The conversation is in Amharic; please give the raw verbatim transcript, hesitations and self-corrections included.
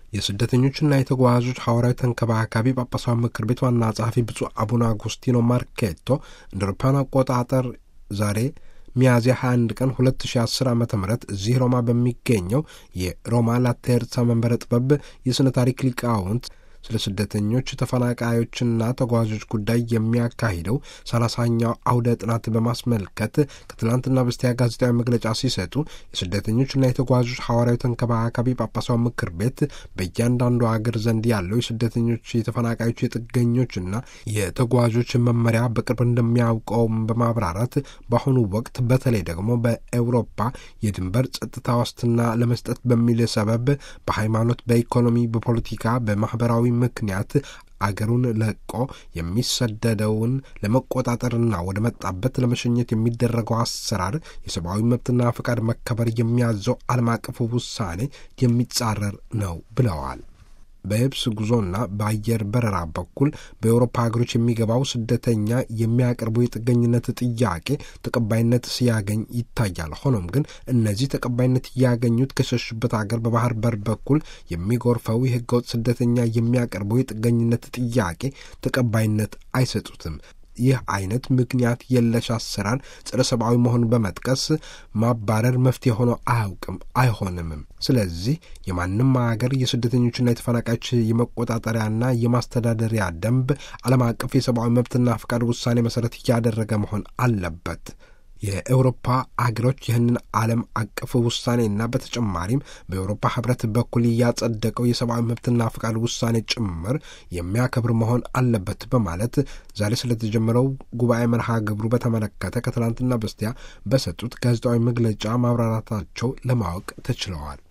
የስደተኞችና የተጓዦች ሐዋርያዊ ተንከባካቢ ጳጳሳዊ ምክር ቤት ዋና ጸሐፊ ብፁዕ አቡነ አጉስቲኖ ማርኬቶ እንደ አውሮፓውያን አቆጣጠር ዛሬ ሚያዝያ ሃያ አንድ ቀን ሁለት ሺህ አስር ዓመተ ምህረት እዚህ ሮማ በሚገኘው የሮማ ላቴርዛ መንበረ ጥበብ የሥነ ታሪክ ሊቃውንት ስለ ስደተኞች ተፈናቃዮችና ተጓዦች ጉዳይ የሚያካሂደው ሰላሳኛው አውደ ጥናት በማስመልከት ከትላንትና በስቲያ ጋዜጣዊ መግለጫ ሲሰጡ የስደተኞችና የተጓዦች ሐዋርያዊ ተንከባካቢ ጳጳሳዊ ምክር ቤት በእያንዳንዱ አገር ዘንድ ያለው የስደተኞች የተፈናቃዮች የጥገኞችና የተጓዦች መመሪያ በቅርብ እንደሚያውቀውም በማብራራት በአሁኑ ወቅት በተለይ ደግሞ በአውሮፓ የድንበር ጸጥታ ዋስትና ለመስጠት በሚል ሰበብ በሃይማኖት፣ በኢኮኖሚ፣ በፖለቲካ፣ በማህበራዊ ምክንያት አገሩን ለቆ የሚሰደደውን ለመቆጣጠርና ወደ መጣበት ለመሸኘት የሚደረገው አሰራር የሰብአዊ መብትና ፈቃድ መከበር የሚያዘው ዓለም አቀፍ ውሳኔ የሚጻረር ነው ብለዋል። በየብስ ጉዞና በአየር በረራ በኩል በአውሮፓ ሀገሮች የሚገባው ስደተኛ የሚያቀርበው የጥገኝነት ጥያቄ ተቀባይነት ሲያገኝ ይታያል። ሆኖም ግን እነዚህ ተቀባይነት ያገኙት ከሸሹበት ሀገር በባህር በር በኩል የሚጎርፈው የህገወጥ ስደተኛ የሚያቀርበው የጥገኝነት ጥያቄ ተቀባይነት አይሰጡትም። ይህ አይነት ምክንያት የለሽ አሰራር ጸረ ሰብአዊ መሆኑን በመጥቀስ ማባረር መፍትሄ ሆኖ አያውቅም፣ አይሆንምም። ስለዚህ የማንም ሀገር የስደተኞችና የተፈናቃዮች የመቆጣጠሪያና የማስተዳደሪያ ደንብ ዓለም አቀፍ የሰብአዊ መብትና ፈቃድ ውሳኔ መሰረት እያደረገ መሆን አለበት። የአውሮፓ አገሮች ይህንን ዓለም አቀፍ ውሳኔና በተጨማሪም በአውሮፓ ህብረት በኩል ያጸደቀው የሰብአዊ መብትና ፈቃድ ውሳኔ ጭምር የሚያከብር መሆን አለበት በማለት ዛሬ ስለተጀመረው ጉባኤ መርሃ ግብሩ በተመለከተ ከትላንትና በስቲያ በሰጡት ጋዜጣዊ መግለጫ ማብራራታቸው ለማወቅ ተችለዋል።